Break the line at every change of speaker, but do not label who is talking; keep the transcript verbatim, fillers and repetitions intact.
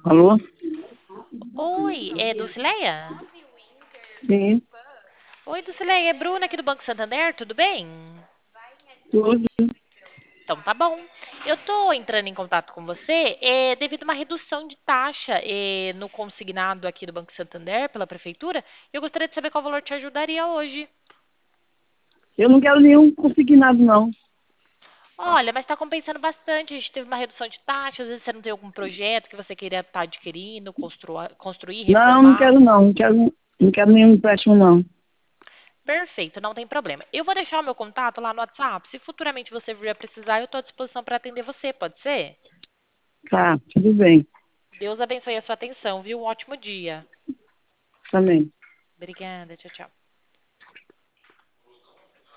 Alô?
Oi, é Dulcileia?
Sim,
Oi, Dulcileia, é Bruna aqui do Banco Santander, tudo bem?
tudo.
Então tá bom. Eu tô entrando em contato com você é, devido a uma redução de taxa é, no consignado aqui do Banco Santander pela prefeitura. Eu gostaria de saber qual valor te ajudaria hoje.
Eu não quero nenhum consignado, não.
Olha, mas está compensando bastante. A gente teve uma redução de taxa. Às vezes você não tem algum projeto que você queria estar adquirindo, construa- construir,
Não, não
reformar.
quero não. Não quero, não quero nenhum empréstimo, não.
Perfeito, não tem problema. Eu vou deixar o meu contato lá no WhatsApp. Se futuramente você vir a precisar, eu estou à disposição para atender você, pode ser?
Tá, tudo bem.
Deus abençoe a sua atenção, viu? Um ótimo dia.
Também.
Obrigada, tchau, tchau.